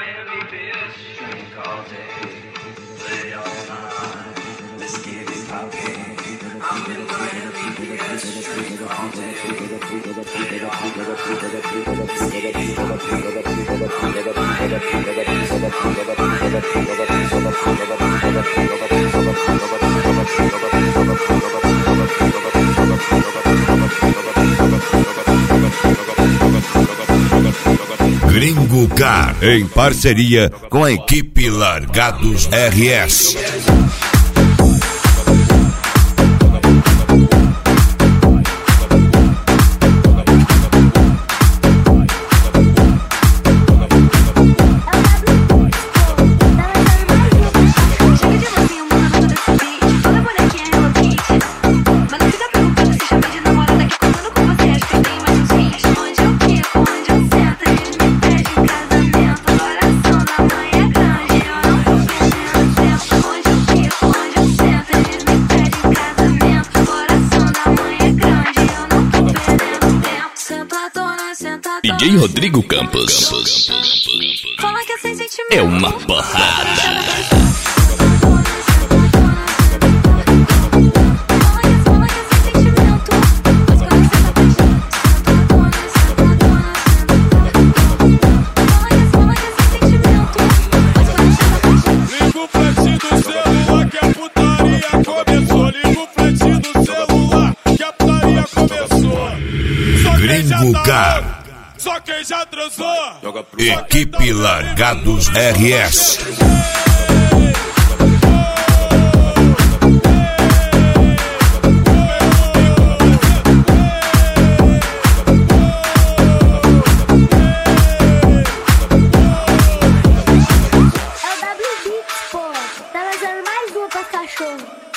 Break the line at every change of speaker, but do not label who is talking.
Miami, bitch. Drink all day, play all night. Let's get it poppin'. I'm in Miami, bitch. Drink all day, play all night. Let's get it
Gringo Car, em parceria com a equipe Largados RS.
DJ Rodrigo Campos é uma porrada.
Liga o flash do celular que a putaria começou. Liga o flash do celular que a putaria começou.
Gringo Car,
Só quem já transou.
equipe Largados RS.
É o WB, pô. Tá lançando mais uma pra cachorro.